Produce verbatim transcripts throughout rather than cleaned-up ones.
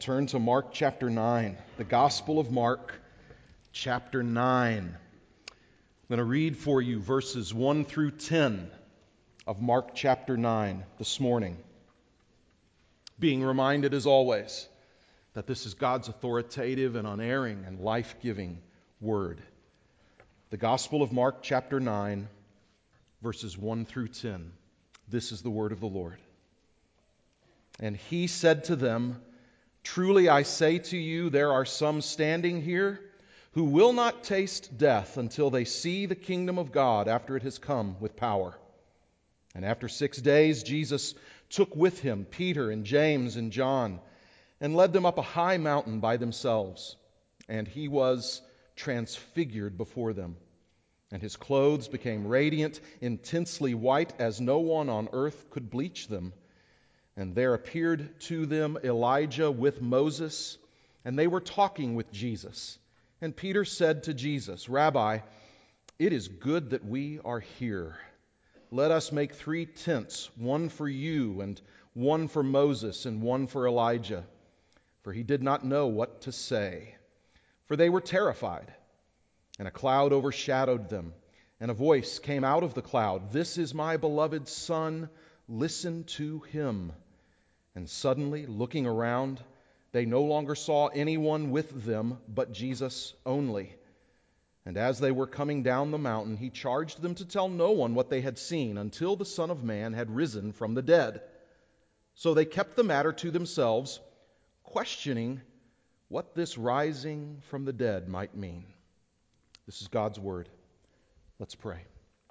Turn to Mark chapter nine, the Gospel of Mark chapter nine. I'm going to read for you verses one through ten of Mark chapter nine this morning. Being reminded, as always, that this is God's authoritative and unerring and life-giving word. The Gospel of Mark chapter nine, verses one through ten. This is the word of the Lord. And he said to them, "Truly I say to you, there are some standing here who will not taste death until they see the kingdom of God after it has come with power." And after six days, Jesus took with him Peter and James and John and led them up a high mountain by themselves. And he was transfigured before them. And his clothes became radiant, intensely white, as no one on earth could bleach them. And there appeared to them Elijah with Moses, and they were talking with Jesus. And Peter said to Jesus, "Rabbi, it is good that we are here. Let us make three tents, one for you, and one for Moses, and one for Elijah." For he did not know what to say, for they were terrified. And a cloud overshadowed them, and a voice came out of the cloud, "This is my beloved Son, listen to him." And suddenly, looking around, they no longer saw anyone with them but Jesus only. And as they were coming down the mountain, he charged them to tell no one what they had seen until the Son of Man had risen from the dead. So they kept the matter to themselves, questioning what this rising from the dead might mean. This is God's word. Let's pray.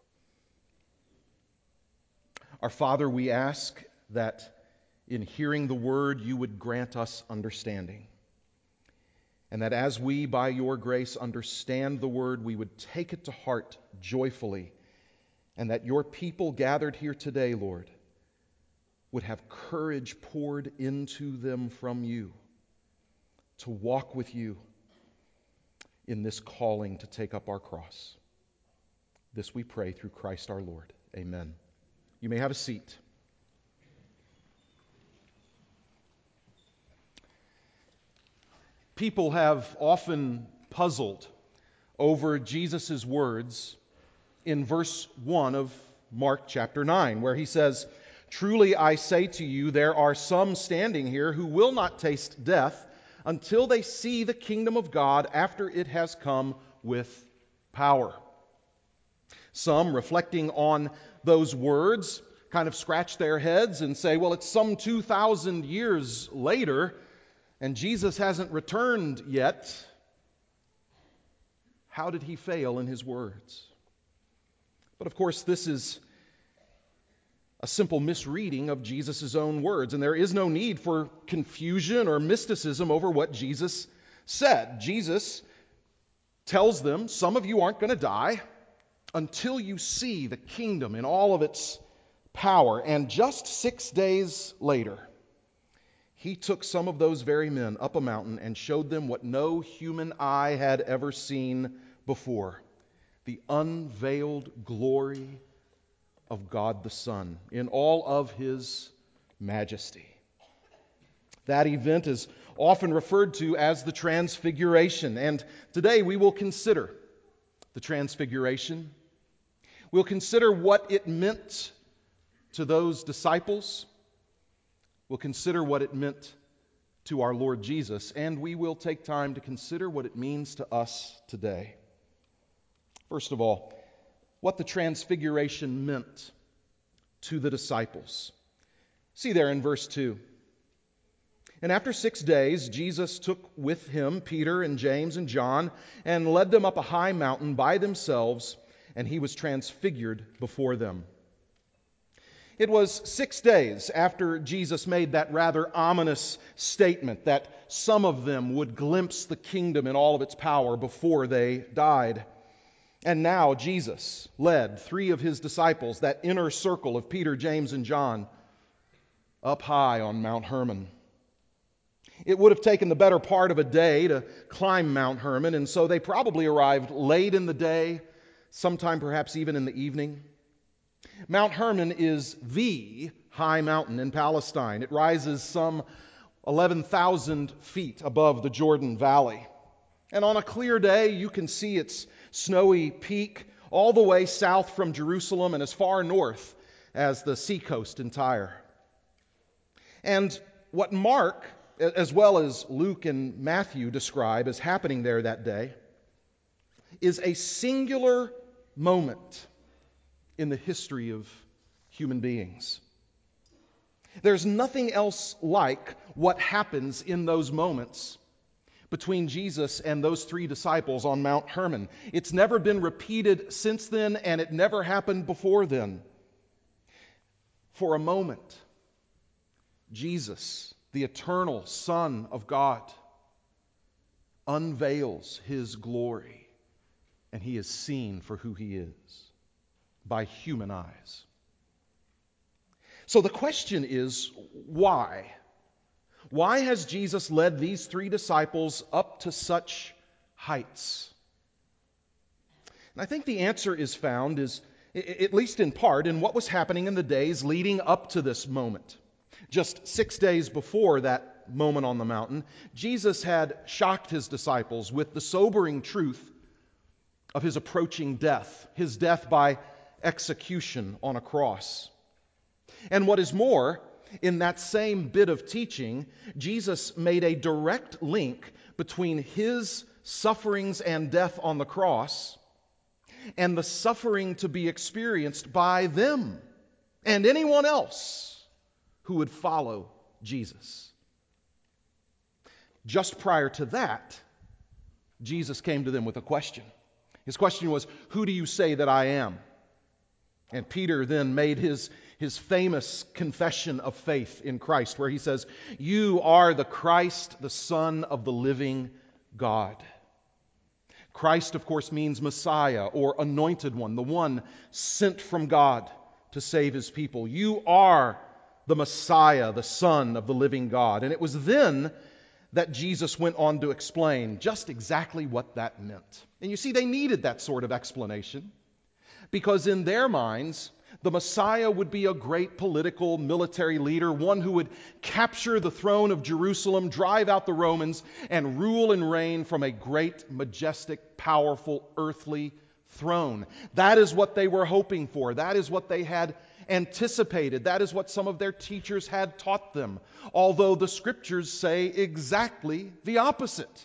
Our Father, we ask that in hearing the word, you would grant us understanding. And that as we, by your grace, understand the word, we would take it to heart joyfully. And that your people gathered here today, Lord, would have courage poured into them from you to walk with you in this calling to take up our cross. This we pray through Christ our Lord. Amen. You may have a seat. People have often puzzled over Jesus' words in verse one of Mark chapter nine, where he says, "Truly I say to you, there are some standing here who will not taste death until they see the kingdom of God after it has come with power." Some, reflecting on those words, kind of scratch their heads and say, well, it's some two thousand years later, and Jesus hasn't returned yet. How did he fail in his words? But of course, this is a simple misreading of Jesus' own words, and there is no need for confusion or mysticism over what Jesus said. Jesus tells them, some of you aren't going to die until you see the kingdom in all of its power. And just six days later, he took some of those very men up a mountain and showed them what no human eye had ever seen before: the unveiled glory of God the Son in all of his majesty. That event is often referred to as the Transfiguration, and today we will consider the Transfiguration. We'll consider what it meant to those disciples. We'll consider what it meant to our Lord Jesus, and we will take time to consider what it means to us today. First of all, what the Transfiguration meant to the disciples. See there in verse two. And after six days, Jesus took with him Peter and James and John and led them up a high mountain by themselves, and he was transfigured before them. It was six days after Jesus made that rather ominous statement that some of them would glimpse the kingdom in all of its power before they died. And now Jesus led three of his disciples, that inner circle of Peter, James, and John, up high on Mount Hermon. It would have taken the better part of a day to climb Mount Hermon, and so they probably arrived late in the day, sometime perhaps even in the evening. Mount Hermon is the high mountain in Palestine. It rises some eleven thousand feet above the Jordan Valley. And on a clear day, you can see its snowy peak all the way south from Jerusalem and as far north as the seacoast in Tyre. And what Mark, as well as Luke and Matthew, describe as happening there that day is a singular moment in the history of human beings. There's nothing else like what happens in those moments between Jesus and those three disciples on Mount Hermon. It's never been repeated since then, and it never happened before then. For a moment, Jesus, the eternal Son of God, unveils His glory, and He is seen for who He is by human eyes. So the question is, why? Why has Jesus led these three disciples up to such heights? And I think the answer is found, is, at least in part, in what was happening in the days leading up to this moment. Just six days before that moment on the mountain, Jesus had shocked His disciples with the sobering truth of His approaching death, His death by execution on a cross. And what is more, in that same bit of teaching, Jesus made a direct link between His sufferings and death on the cross and the suffering to be experienced by them and anyone else who would follow Jesus. Just prior to that, Jesus came to them with a question. His question was, "Who do you say that I am?" And Peter then made his, his famous confession of faith in Christ, where he says, "You are the Christ, the Son of the living God." Christ, of course, means Messiah or anointed one, the one sent from God to save His people. You are the Messiah, the Son of the living God. And it was then that Jesus went on to explain just exactly what that meant. And you see, they needed that sort of explanation, because in their minds, the Messiah would be a great political, military leader, one who would capture the throne of Jerusalem, drive out the Romans, and rule and reign from a great, majestic, powerful, earthly throne. That is what they were hoping for. That is what they had anticipated. That is what some of their teachers had taught them, although the Scriptures say exactly the opposite.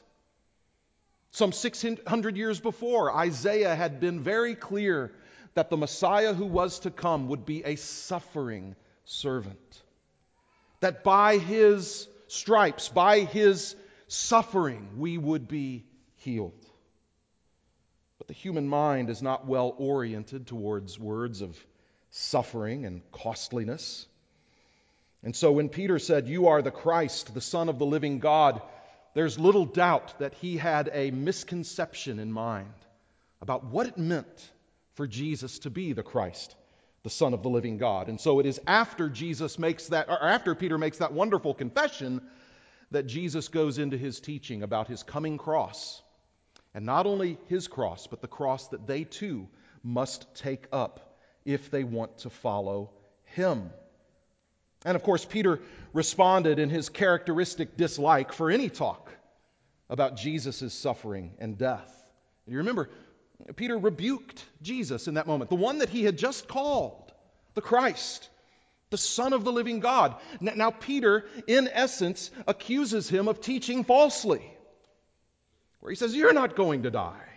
Some six hundred years before, Isaiah had been very clear that the Messiah who was to come would be a suffering servant. That by His stripes, by His suffering, we would be healed. But the human mind is not well oriented towards words of suffering and costliness. And so when Peter said, "You are the Christ, the Son of the living God," there's little doubt that he had a misconception in mind about what it meant for Jesus to be the Christ, the Son of the living God. And so it is after Jesus makes that, or after Peter makes that wonderful confession, that Jesus goes into His teaching about His coming cross. And not only His cross, but the cross that they too must take up if they want to follow Him. And of course, Peter responded in his characteristic dislike for any talk about Jesus' suffering and death. You remember, Peter rebuked Jesus in that moment, the one that he had just called the Christ, the Son of the living God. Now Peter, in essence, accuses him of teaching falsely, where he says, "You're not going to die."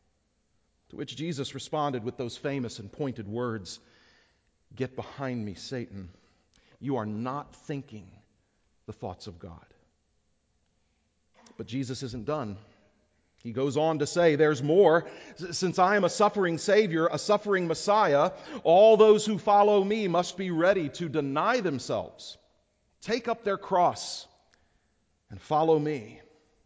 To which Jesus responded with those famous and pointed words, "Get behind me, Satan. You are not thinking the thoughts of God." But Jesus isn't done. He goes on to say, "There's more. Since I am a suffering Savior, a suffering Messiah, all those who follow me must be ready to deny themselves, take up their cross, and follow me."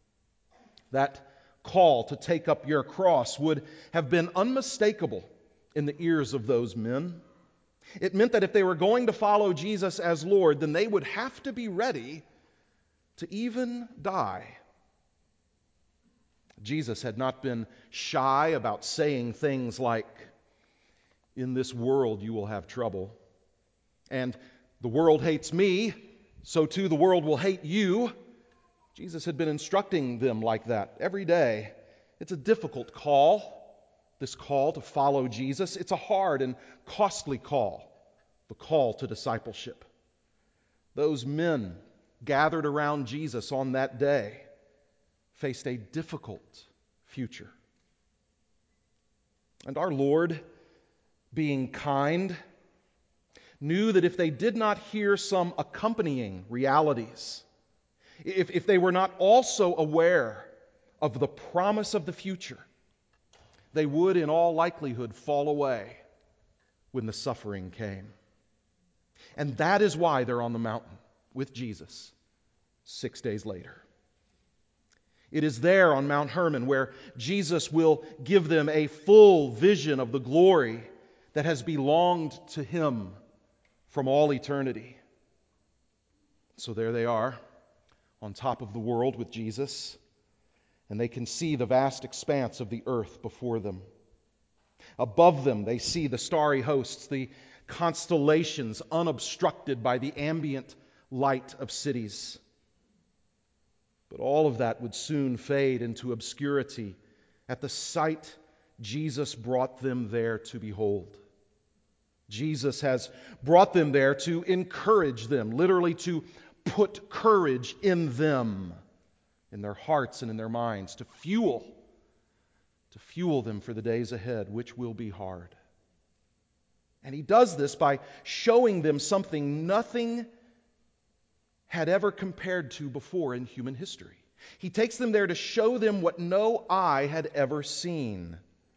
That call to take up your cross would have been unmistakable in the ears of those men. It meant that if they were going to follow Jesus as Lord, then they would have to be ready to even die. Jesus had not been shy about saying things like, "In this world you will have trouble," and "The world hates me, so too the world will hate you. Jesus had been instructing them like that every day. It's a difficult call, this call to follow Jesus. It's a hard and costly call, the call to discipleship. Those men gathered around Jesus on that day faced a difficult future. And our Lord, being kind, knew that if they did not hear some accompanying realities, if, if they were not also aware of the promise of the future, they would in all likelihood fall away when the suffering came. And that is why they're on the mountain with Jesus six days later. It is there on Mount Hermon where Jesus will give them a full vision of the glory that has belonged to Him from all eternity. So there they are on top of the world with Jesus, and they can see the vast expanse of the earth before them. Above them, they see the starry hosts, the constellations unobstructed by the ambient light of cities. But all of that would soon fade into obscurity at the sight Jesus brought them there to behold. Jesus has brought them there to encourage them, literally to put courage in them, in their hearts and in their minds, to fuel, to fuel them for the days ahead, which will be hard. And He does this by showing them something nothing had ever compared to before in human history. He takes them there to show them what no eye had ever seen.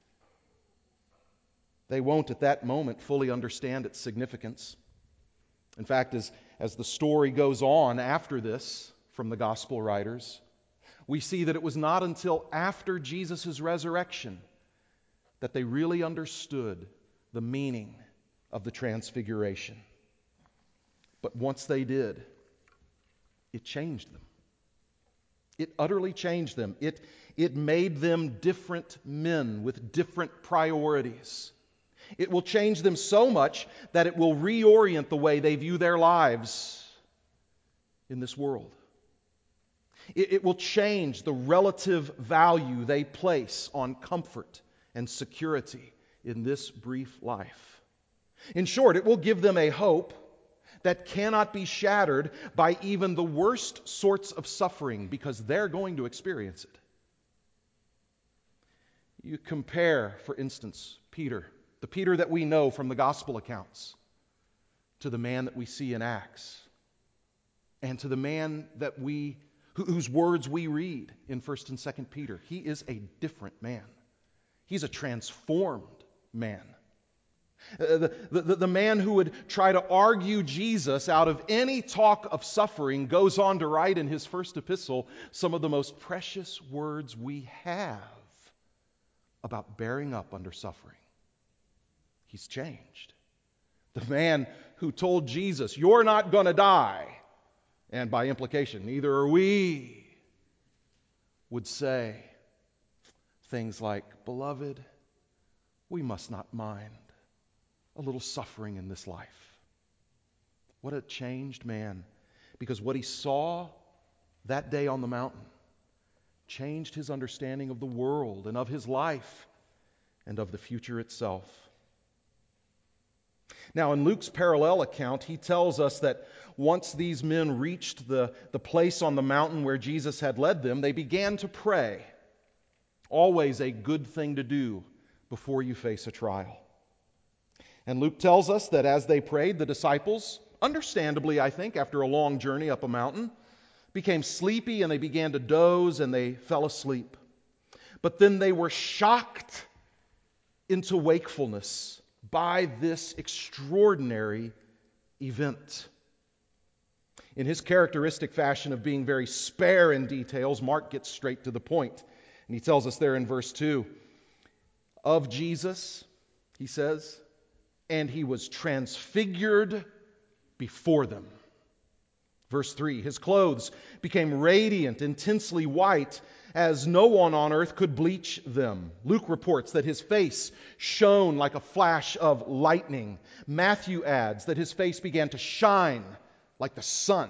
They won't at that moment fully understand its significance. In fact, as, as the story goes on after this from the gospel writers, we see that it was not until after Jesus' resurrection that they really understood the meaning of the transfiguration. But once they did, it changed them. It utterly changed them. It, it made them different men with different priorities. It will change them so much that it will reorient the way they view their lives in this world. It, it will change the relative value they place on comfort and security in this brief life. In short, it will give them a hope that cannot be shattered by even the worst sorts of suffering, because they're going to experience it. You compare, for instance, Peter, the Peter that we know from the gospel accounts, to the man that we see in Acts, and to the man that we, whose words we read in First and Second Peter. He is a different man. He's a transformed man. Uh, the, the, the man who would try to argue Jesus out of any talk of suffering goes on to write in his first epistle some of the most precious words we have about bearing up under suffering. He's changed. The man who told Jesus, "You're not going to die," and by implication, neither are we, would say things like, "Beloved, we must not mind a little suffering in this life." What a changed man, because what he saw that day on the mountain changed his understanding of the world and of his life and of the future itself. Now, in Luke's parallel account, he tells us that once these men reached the, the place on the mountain where Jesus had led them, they began to pray. Always a good thing to do before you face a trial. And Luke tells us that as they prayed, the disciples, understandably, I think, after a long journey up a mountain, became sleepy and they began to doze and they fell asleep. But then they were shocked into wakefulness by this extraordinary event. In his characteristic fashion of being very spare in details, Mark gets straight to the point. And he tells us there in verse two, of Jesus, he says, and he was transfigured before them. Verse three, his clothes became radiant, intensely white, as no one on earth could bleach them. Luke reports that his face shone like a flash of lightning. Matthew adds that his face began to shine like the sun.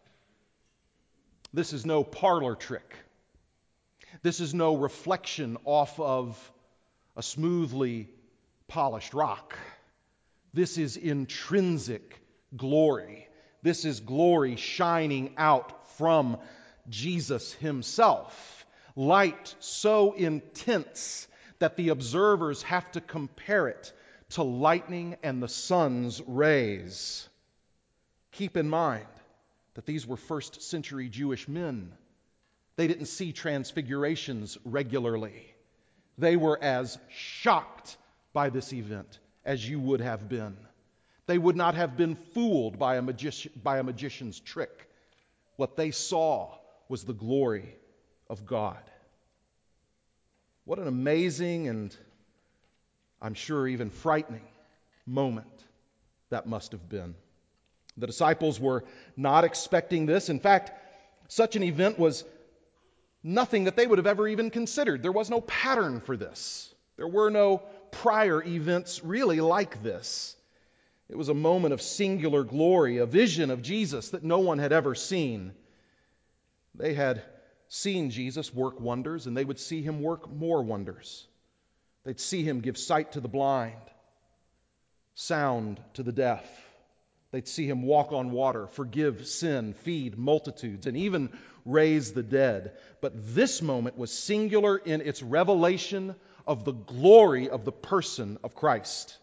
This is no parlor trick. This is no reflection off of a smoothly polished rock. This is intrinsic glory. This is glory shining out from Jesus himself. Light so intense that the observers have to compare it to lightning and the sun's rays. Keep in mind that these were first century Jewish men. They didn't see transfigurations regularly. They were as shocked by this event as you would have been. They would not have been fooled by a, magici- by a magician's trick. What they saw was the glory of God. What an amazing and, I'm sure, even frightening moment that must have been. The disciples were not expecting this. In fact, such an event was nothing that they would have ever even considered. There was no pattern for this. There were no prior events really like this. It was a moment of singular glory, a vision of Jesus that no one had ever seen. They had seen Jesus work wonders, and they would see him work more wonders. They'd see him give sight to the blind, sound to the deaf. They'd see him walk on water, forgive sin, feed multitudes, and even raise the dead. But this moment was singular in its revelation of the glory of the person of Christ.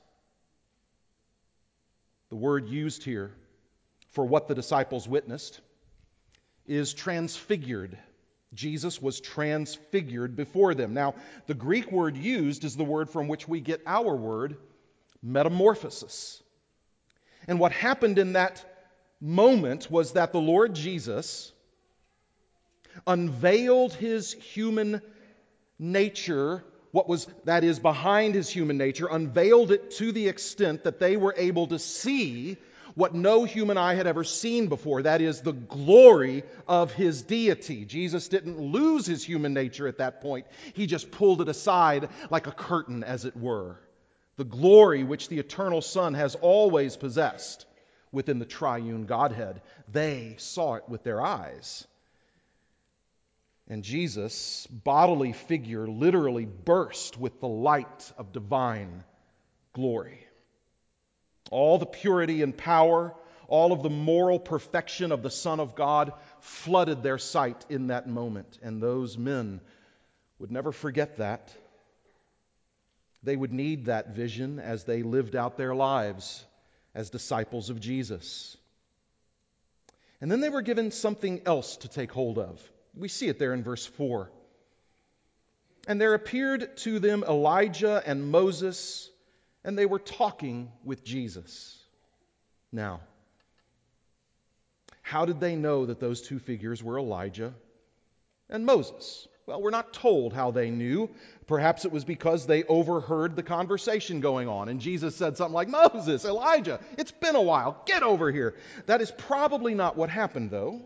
The word used here for what the disciples witnessed is transfigured. Jesus was transfigured before them. Now, the Greek word used is the word from which we get our word, metamorphosis. And what happened in that moment was that the Lord Jesus unveiled his human nature, what was, that is, behind his human nature, unveiled it to the extent that they were able to see what no human eye had ever seen before. That is, the glory of his deity. Jesus didn't lose his human nature at that point. He just pulled it aside like a curtain, as it were. The glory which the eternal Son has always possessed within the triune Godhead. They saw it with their eyes. And Jesus' bodily figure literally burst with the light of divine glory. All the purity and power, all of the moral perfection of the Son of God flooded their sight in that moment. And those men would never forget that. They would need that vision as they lived out their lives as disciples of Jesus. And then they were given something else to take hold of. We see it there in verse four. And there appeared to them Elijah and Moses, and they were talking with Jesus. Now, how did they know that those two figures were Elijah and Moses? Well, we're not told how they knew. Perhaps it was because they overheard the conversation going on, and Jesus said something like, "Moses, Elijah, it's been a while. Get over here." That is probably not what happened, though.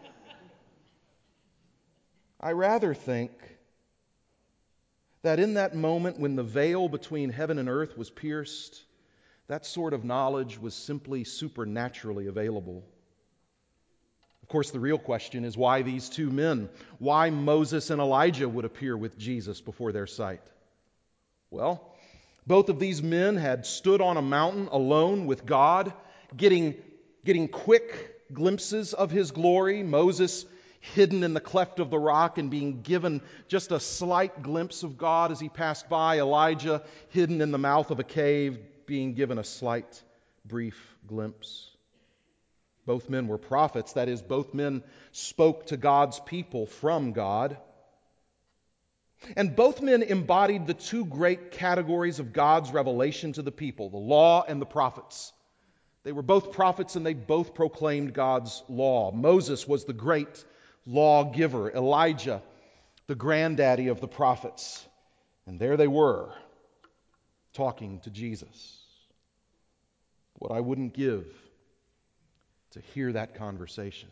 I rather think that in that moment when the veil between heaven and earth was pierced, that sort of knowledge was simply supernaturally available. Of course, the real question is why these two men, why Moses and Elijah would appear with Jesus before their sight. Well, both of these men had stood on a mountain alone with God, getting, getting quick glimpses of his glory. Moses hidden in the cleft of the rock and being given just a slight glimpse of God as he passed by. Elijah hidden in the mouth of a cave, being given a slight, brief glimpse. Both men were prophets. That is, both men spoke to God's people from God. And both men embodied the two great categories of God's revelation to the people, the law and the prophets. They were both prophets and they both proclaimed God's law. Moses was the great lawgiver, Elijah, the granddaddy of the prophets. And there they were, talking to Jesus. What I wouldn't give to hear that conversation.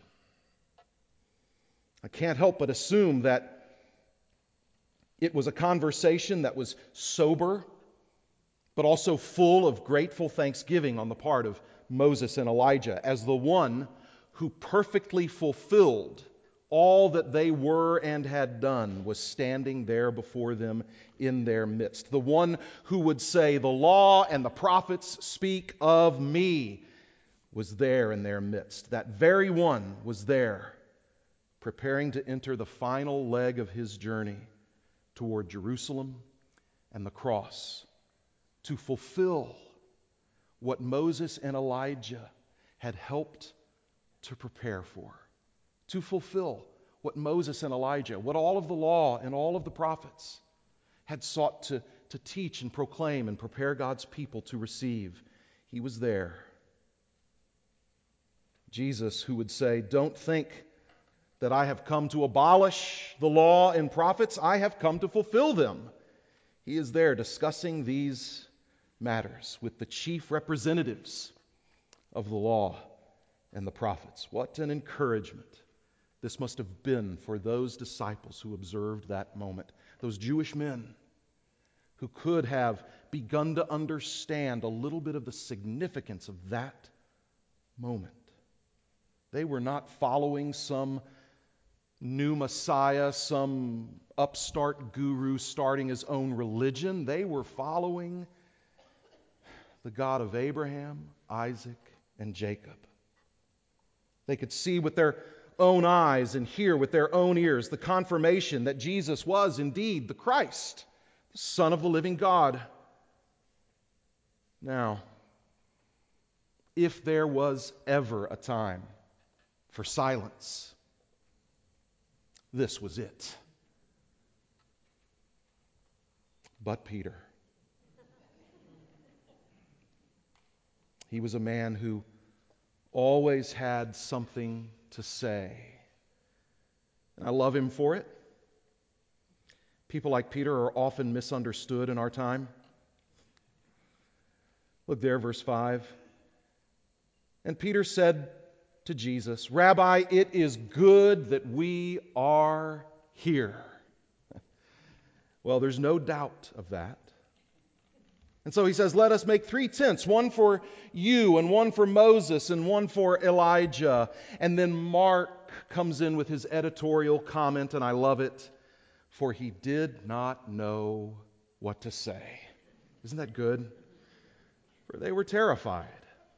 I can't help but assume that it was a conversation that was sober, but also full of grateful thanksgiving on the part of Moses and Elijah, as the one who perfectly fulfilled all that they were and had done, was standing there before them in their midst. The one who would say, "The law and the prophets speak of me," was there in their midst. That very one was there, preparing to enter the final leg of his journey toward Jerusalem and the cross, to fulfill what Moses and Elijah had helped to prepare for, to fulfill what Moses and Elijah, what all of the law and all of the prophets had sought to, to teach and proclaim and prepare God's people to receive. He was there. Jesus, who would say, "Don't think that I have come to abolish the law and prophets. I have come to fulfill them." He is there discussing these matters with the chief representatives of the law and the prophets. What an encouragement this must have been for those disciples who observed that moment. Those Jewish men who could have begun to understand a little bit of the significance of that moment. They were not following some new Messiah, some upstart guru starting his own religion. They were following the God of Abraham, Isaac, and Jacob. They could see with their own eyes and hear with their own ears the confirmation that Jesus was indeed the Christ, the Son of the living God. Now, if there was ever a time for silence, this was it. But Peter. He was a man who always had something to say. And I love him for it. People like Peter are often misunderstood in our time. Look there, verse five. And Peter said to Jesus, "Rabbi, it is good that we are here." Well, there's no doubt of that. And so he says, "Let us make three tents, one for you and one for Moses and one for Elijah." And then Mark comes in with his editorial comment, and I love it. For he did not know what to say. Isn't that good? For they were terrified.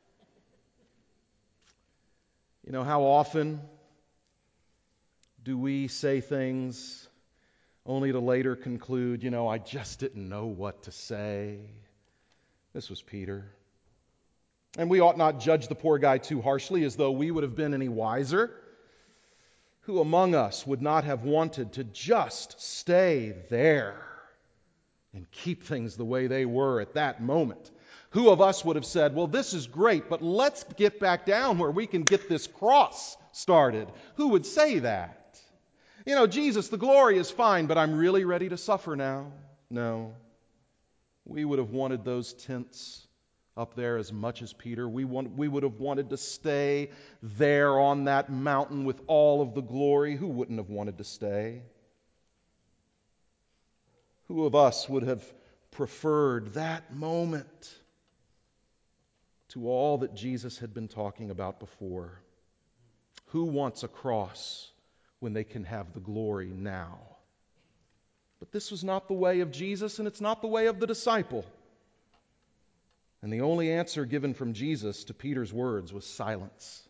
You know, how often do we say things only to later conclude, you know, I just didn't know what to say? This was Peter. And we ought not judge the poor guy too harshly, as though we would have been any wiser. Who among us would not have wanted to just stay there and keep things the way they were at that moment? Who of us would have said, well, this is great, but let's get back down where we can get this cross started? Who would say that? You know, Jesus, the glory is fine, but I'm really ready to suffer now. No. We would have wanted those tents up there as much as Peter. We want, we would have wanted to stay there on that mountain with all of the glory. Who wouldn't have wanted to stay? Who of us would have preferred that moment to all that Jesus had been talking about before? Who wants a cross when they can have the glory now? But this was not the way of Jesus, and it's not the way of the disciple. And the only answer given from Jesus to Peter's words was silence.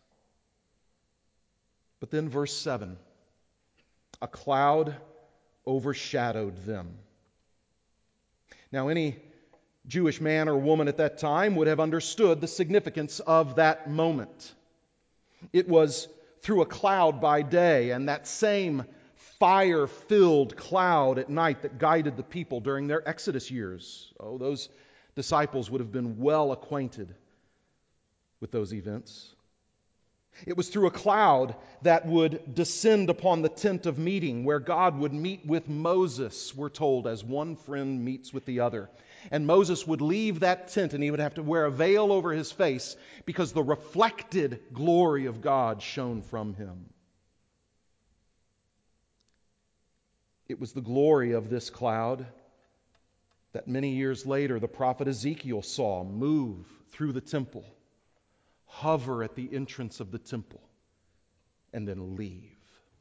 But then verse seven, a cloud overshadowed them. Now, any Jewish man or woman at that time would have understood the significance of that moment. It was through a cloud by day, and that same fire-filled cloud at night that guided the people during their Exodus years. Oh, those disciples would have been well acquainted with those events. It was through a cloud that would descend upon the tent of meeting, where God would meet with Moses, we're told, as one friend meets with the other. And Moses would leave that tent, and he would have to wear a veil over his face because the reflected glory of God shone from him. It was the glory of this cloud that many years later the prophet Ezekiel saw move through the temple, hover at the entrance of the temple, and then leave.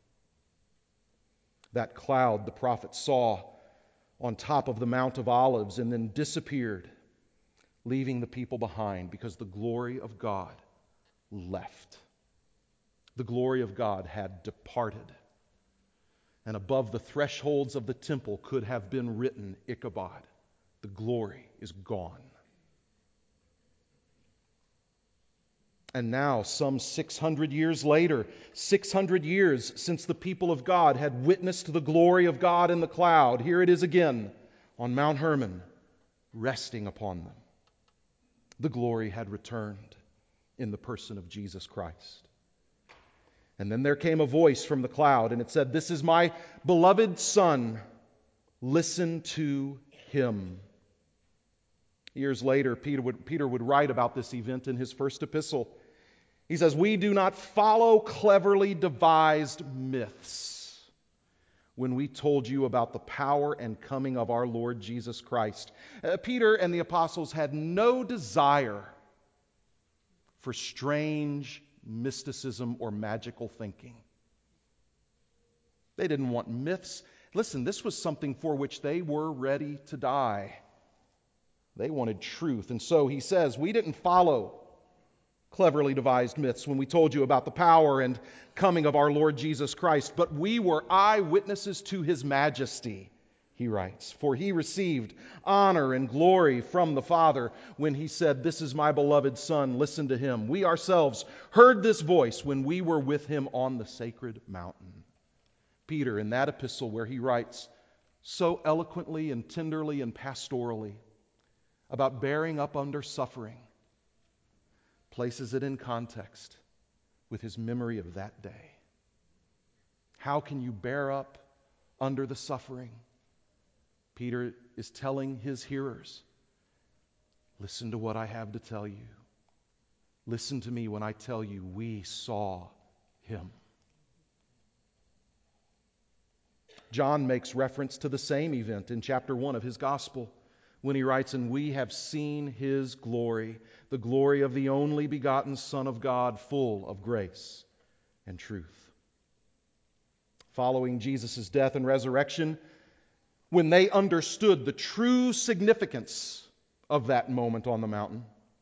That cloud the prophet saw on top of the Mount of Olives and then disappeared, leaving the people behind because the glory of God left. The glory of God had departed. And above the thresholds of the temple could have been written, Ichabod, the glory is gone. And now, some six hundred years later, six hundred years since the people of God had witnessed the glory of God in the cloud, here it is again on Mount Hermon, resting upon them. The glory had returned in the person of Jesus Christ. And then there came a voice from the cloud, and it said, "This is my beloved Son. Listen to him." Years later, Peter would, Peter would write about this event in his first epistle. He says, "We do not follow cleverly devised myths when we told you about the power and coming of our Lord Jesus Christ." Uh, Peter and the apostles had no desire for strange mysticism or magical thinking. They didn't want myths. Listen, this was something for which they were ready to die. They wanted truth. And so he says, we didn't follow cleverly devised myths when we told you about the power and coming of our Lord Jesus Christ, but we were eyewitnesses to his majesty, he writes. For he received honor and glory from the Father when he said, "This is my beloved Son, listen to him." We ourselves heard this voice when we were with him on the sacred mountain. Peter, in that epistle where he writes so eloquently and tenderly and pastorally about bearing up under suffering, places it in context with his memory of that day. How can you bear up under the suffering? Peter is telling his hearers, listen to what I have to tell you. Listen to me when I tell you we saw him. John makes reference to the same event in chapter one of his gospel when he writes, "And we have seen his glory, the glory of the only begotten Son of God, full of grace and truth." Following Jesus' death and resurrection, when they understood the true significance of that moment on the mountain,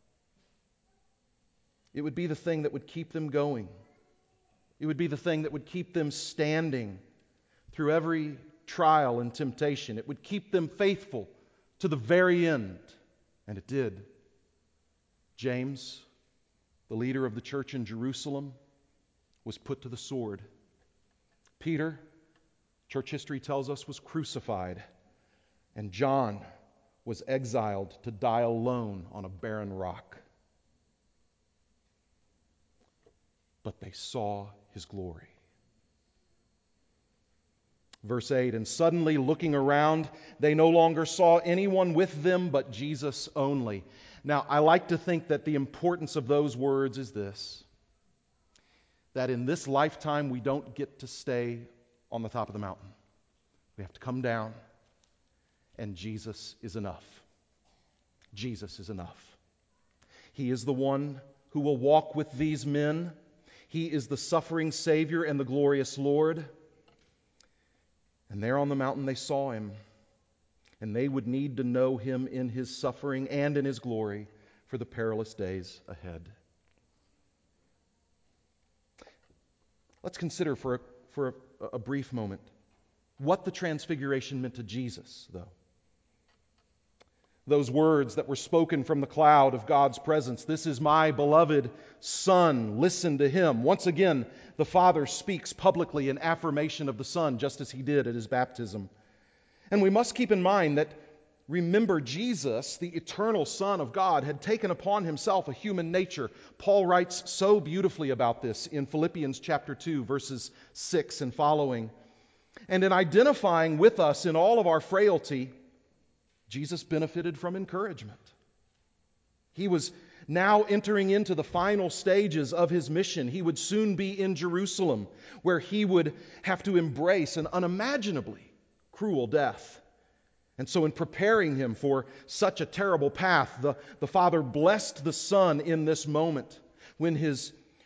it would be the thing that would keep them going. It would be the thing that would keep them standing through every trial and temptation. It would keep them faithful to the very end. And it did. James, the leader of the church in Jerusalem, was put to the sword. Peter, church history tells us, was crucified. And John was exiled to die alone on a barren rock. But they saw his glory. Verse eight, "And suddenly looking around, they no longer saw anyone with them but Jesus only." Now, I like to think that the importance of those words is this: that in this lifetime we don't get to stay on the top of the mountain. We have to come down, and Jesus is enough. Jesus is enough. He is the one who will walk with these men. He is the suffering Savior and the glorious Lord. And there on the mountain they saw him, and they would need to know him in his suffering and in his glory for the perilous days ahead. Let's consider for a, for a, a brief moment what the transfiguration meant to Jesus, though. Those words that were spoken from the cloud of God's presence, "This is my beloved Son, listen to him." Once again, the Father speaks publicly in affirmation of the Son, just as he did at his baptism. And we must keep in mind that, remember, Jesus, the eternal Son of God, had taken upon himself a human nature. Paul writes so beautifully about this in Philippians chapter two, verses six and following. And in identifying with us in all of our frailty, Jesus benefited from encouragement. He was now entering into the final stages of his mission. He would soon be in Jerusalem, where he would have to embrace an unimaginably cruel death. And so in preparing him for such a terrible path, the, the Father blessed the Son in this moment when his,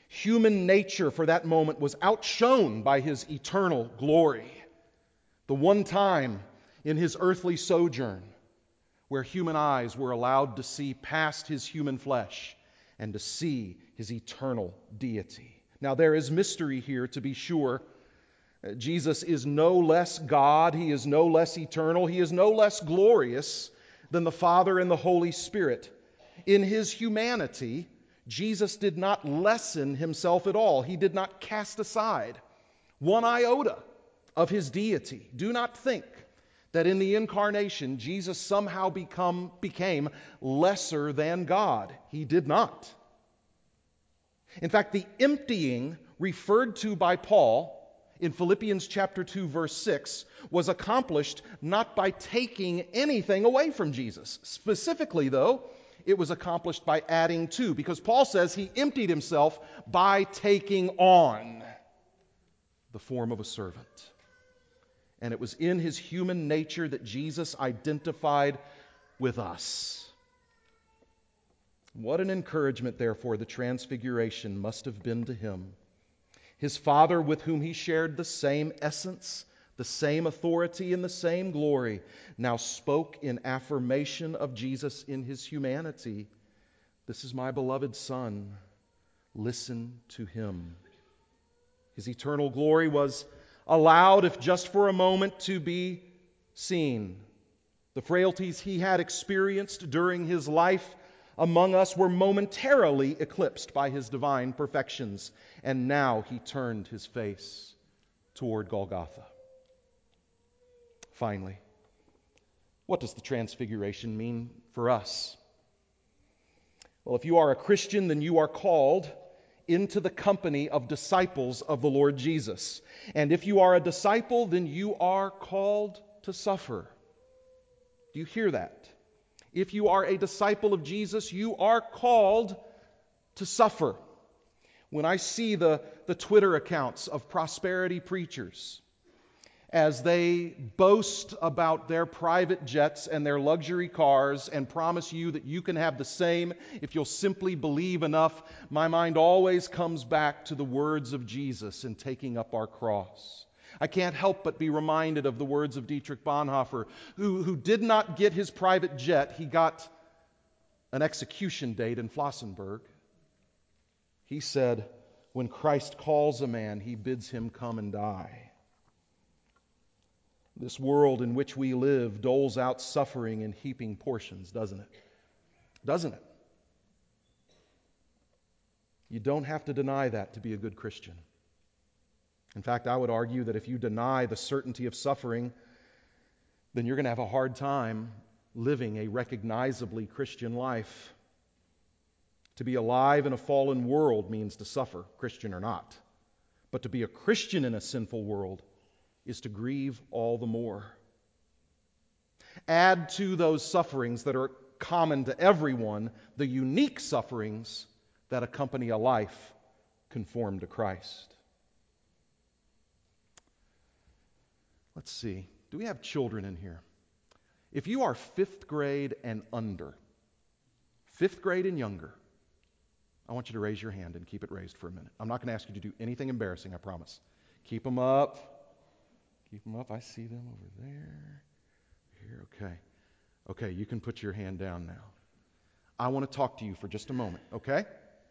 human nature for that moment was outshone by his eternal glory. The one time in his earthly sojourn where human eyes were allowed to see past his human flesh and to see his eternal deity. Now, there is mystery here, to be sure. Jesus is no less God, he is no less eternal, he is no less glorious than the Father and the Holy Spirit. In his humanity, Jesus did not lessen himself at all. He did not cast aside one iota of his deity. Do not think that in the incarnation, Jesus somehow become, became lesser than God. He did not. In fact, the emptying referred to by Paul in Philippians chapter two, verse six, was accomplished not by taking anything away from Jesus. Specifically, though, it was accomplished by adding to, because Paul says he emptied himself by taking on the form of a servant. And it was in his human nature that Jesus identified with us. What an encouragement, therefore, the transfiguration must have been to him. His Father, with whom he shared the same essence, the same authority, and the same glory, now spoke in affirmation of Jesus in his humanity. This is my beloved Son. Listen to him. His eternal glory was allowed, if just for a moment, to be seen. The frailties he had experienced during his life among us were momentarily eclipsed by his divine perfections, and now he turned his face toward Golgotha. Finally, what does the transfiguration mean for us? Well, if you are a Christian, then you are called into the company of disciples of the Lord Jesus. And if you are a disciple, then you are called to suffer. Do you hear that? If you are a disciple of Jesus, you are called to suffer. When I see the, the Twitter accounts of prosperity preachers as they boast about their private jets and their luxury cars and promise you that you can have the same if you'll simply believe enough, my mind always comes back to the words of Jesus in taking up our cross. I can't help but be reminded of the words of Dietrich Bonhoeffer, who, who did not get his private jet. He got an execution date in Flossenburg. He said, when Christ calls a man, he bids him come and die. This world in which we live doles out suffering in heaping portions, doesn't it? Doesn't it? You don't have to deny that to be a good Christian. In fact, I would argue that if you deny the certainty of suffering, then you're going to have a hard time living a recognizably Christian life. To be alive in a fallen world means to suffer, Christian or not. But to be a Christian in a sinful world is to grieve all the more. Add to those sufferings that are common to everyone the unique sufferings that accompany a life conformed to Christ. Let's see. Do we have children in here? If you are fifth grade and under, fifth grade and younger, I want you to raise your hand and keep it raised for a minute. I'm not going to ask you to do anything embarrassing, I promise. Keep them up. Keep them up. I see them over there. Here, okay. Okay, you can put your hand down now. I want to talk to you for just a moment, okay?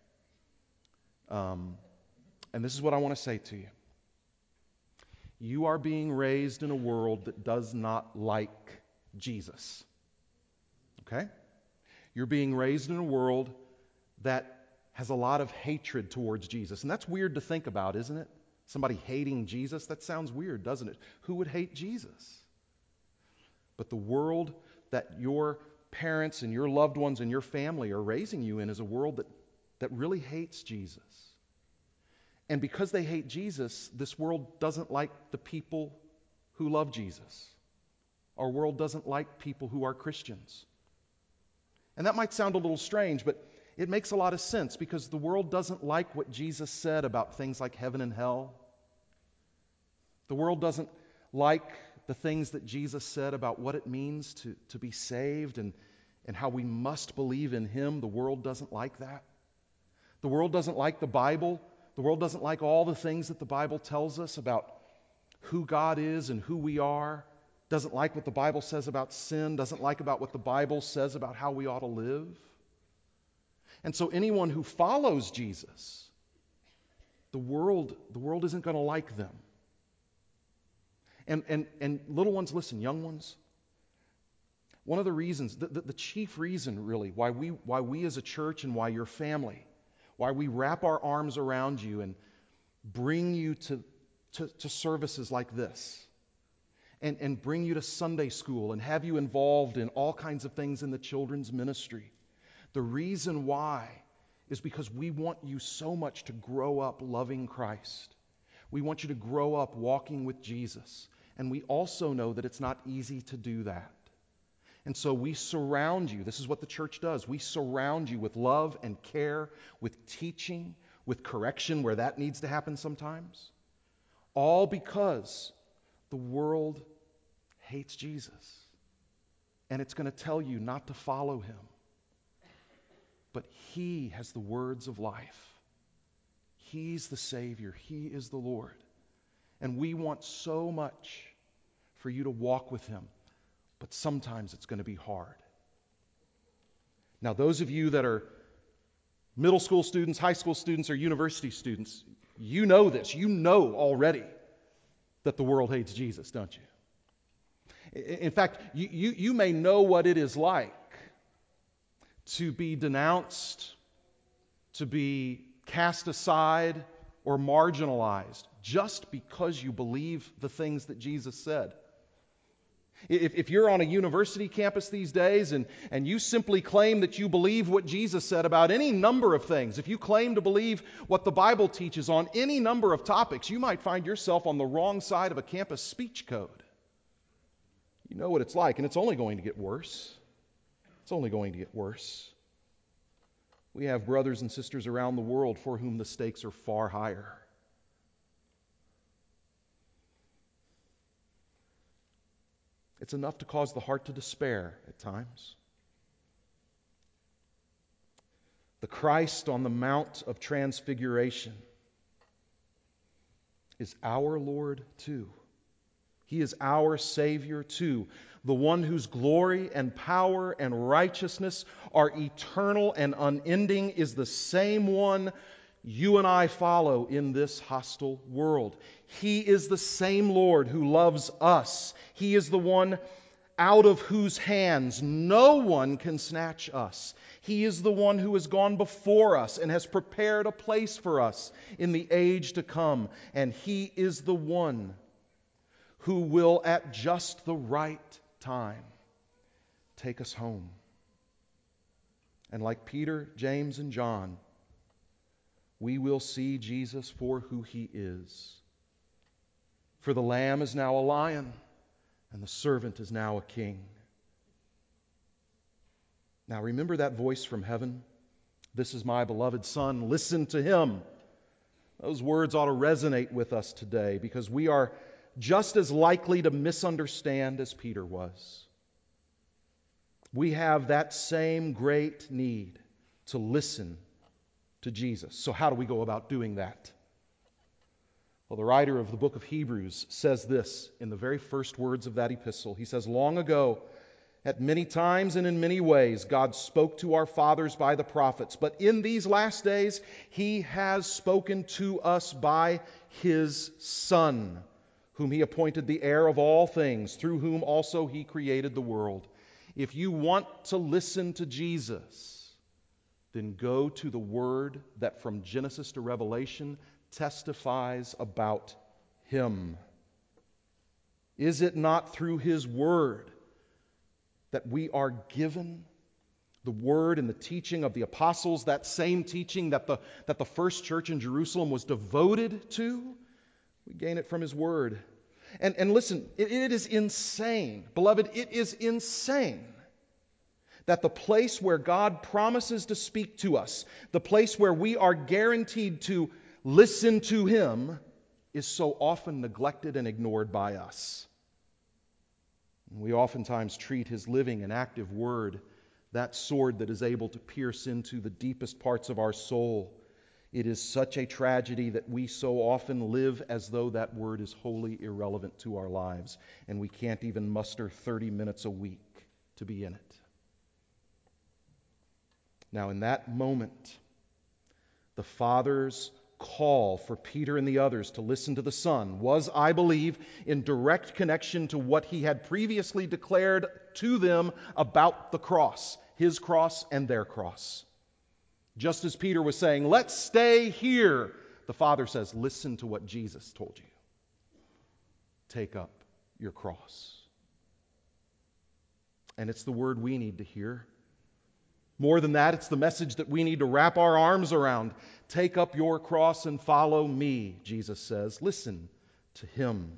Um, and this is what I want to say to you. You are being raised in a world that does not like Jesus. Okay? You're being raised in a world that has a lot of hatred towards Jesus. And that's weird to think about, isn't it? Somebody hating Jesus? That sounds weird, doesn't it? Who would hate Jesus? But the world that your parents and your loved ones and your family are raising you in is a world that, that really hates Jesus. And because they hate Jesus, this world doesn't like the people who love Jesus. Our world doesn't like people who are Christians. And that might sound a little strange, but it makes a lot of sense because the world doesn't like what Jesus said about things like heaven and hell. The world doesn't like the things that Jesus said about what it means to, to be saved and, and how we must believe in Him. The world doesn't like that. The world doesn't like the Bible. The world doesn't like all the things that the Bible tells us about who God is and who we are. Doesn't like what the Bible says about sin. Doesn't like about what the Bible says about how we ought to live. And so anyone who follows Jesus, the world, the world isn't going to like them. And, and, and little ones, listen, young ones, one of the reasons, the, the, the chief reason really, why we, why we as a church and why your family, why we wrap our arms around you and bring you to, to, to services like this, and, and bring you to Sunday school and have you involved in all kinds of things in the children's ministry. The reason why is because we want you so much to grow up loving Christ. We want you to grow up walking with Jesus. And we also know that it's not easy to do that. And so we surround you. This is what the church does. We surround you with love and care, with teaching, with correction where that needs to happen sometimes. All because the world hates Jesus. And it's going to tell you not to follow him. But he has the words of life. He's the Savior. He is the Lord. And we want so much for you to walk with him. But sometimes it's going to be hard. Now, those of you that are middle school students, high school students, or university students, you know this. You know already that the world hates Jesus, don't you? In fact, you, you, you may know what it is like to be denounced, to be cast aside, or marginalized just because you believe the things that Jesus said. If, if you're on a university campus these days and, and you simply claim that you believe what Jesus said about any number of things, if you claim to believe what the Bible teaches on any number of topics, you might find yourself on the wrong side of a campus speech code. You know what it's like, and it's only going to get worse. It's only going to get worse. We have brothers and sisters around the world for whom the stakes are far higher. It's enough to cause the heart to despair at times. The Christ on the Mount of Transfiguration is our Lord too. He is our Savior too. The one whose glory and power and righteousness are eternal and unending is the same one you and I follow in this hostile world. He is the same Lord who loves us. He is the one out of whose hands no one can snatch us. He is the one who has gone before us and has prepared a place for us in the age to come. And He is the one who will at just the right time take us home. And like Peter, James, and John, we will see Jesus for who He is. For the Lamb is now a lion, and the servant is now a king. Now remember that voice from heaven? This is my beloved Son, listen to Him. Those words ought to resonate with us today because we are just as likely to misunderstand as Peter was. We have that same great need to listen to Jesus. So how do we go about doing that? Well, the writer of the book of Hebrews says this in the very first words of that epistle. He says, "Long ago, at many times and in many ways, God spoke to our fathers by the prophets. But in these last days, He has spoken to us by His Son, whom He appointed the heir of all things, through whom also He created the world." If you want to listen to Jesus, then go to the Word that from Genesis to Revelation testifies about Him. Is it not through His Word that we are given the Word and the teaching of the apostles, that same teaching that the, that the first church in Jerusalem was devoted to? We gain it from His Word. And, and listen, it, it is insane, beloved, it is insane that the place where God promises to speak to us, the place where we are guaranteed to listen to Him, is so often neglected and ignored by us. We oftentimes treat His living and active Word, that sword that is able to pierce into the deepest parts of our soul, It is such a tragedy that we so often live as though that word is wholly irrelevant to our lives, and we can't even muster thirty minutes a week to be in it. Now, in that moment, the Father's call for Peter and the others to listen to the Son was, I believe, in direct connection to what he had previously declared to them about the cross, his cross and their cross. Just as Peter was saying, let's stay here, the Father says, listen to what Jesus told you. Take up your cross. And it's the word we need to hear. More than that, it's the message that we need to wrap our arms around. Take up your cross and follow me, Jesus says. Listen to him.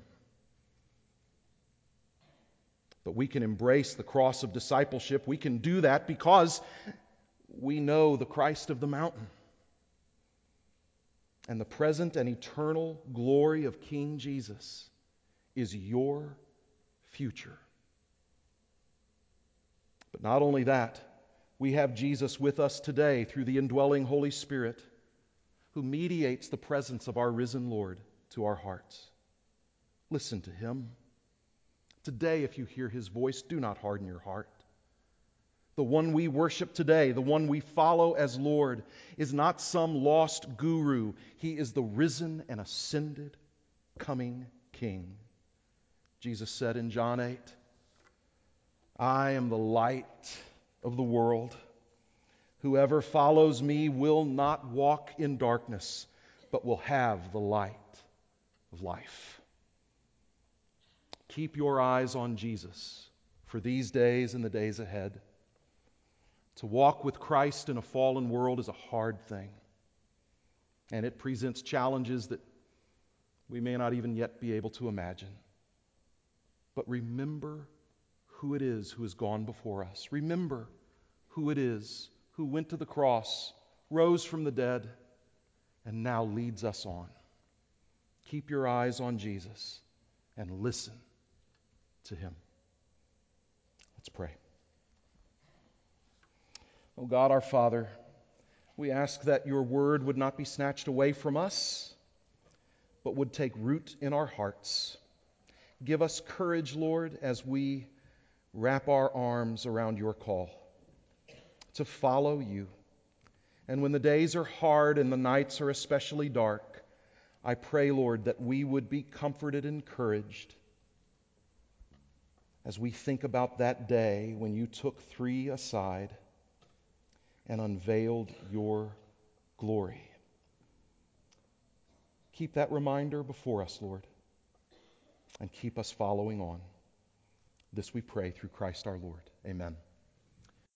But we can embrace the cross of discipleship. We can do that because we know the Christ of the mountain and the present and eternal glory of King Jesus is your future. But not only that, we have Jesus with us today through the indwelling Holy Spirit who mediates the presence of our risen Lord to our hearts. Listen to him. Today, if you hear his voice, do not harden your heart. The one we worship today, the one we follow as Lord, is not some lost guru. He is the risen and ascended coming King. Jesus said in John eight, I am the light of the world. Whoever follows me will not walk in darkness, but will have the light of life. Keep your eyes on Jesus for these days and the days ahead. To walk with Christ in a fallen world is a hard thing, and it presents challenges that we may not even yet be able to imagine. But remember who it is who has gone before us. Remember who it is who went to the cross, rose from the dead, and now leads us on. Keep your eyes on Jesus and listen to him. Let's pray. Oh God, our Father, we ask that your word would not be snatched away from us, but would take root in our hearts. Give us courage, Lord, as we wrap our arms around your call to follow you. And when the days are hard and the nights are especially dark, I pray, Lord, that we would be comforted and encouraged as we think about that day when you took three aside and unveiled your glory. Keep that reminder before us, Lord, and keep us following on. This we pray through Christ our Lord. Amen.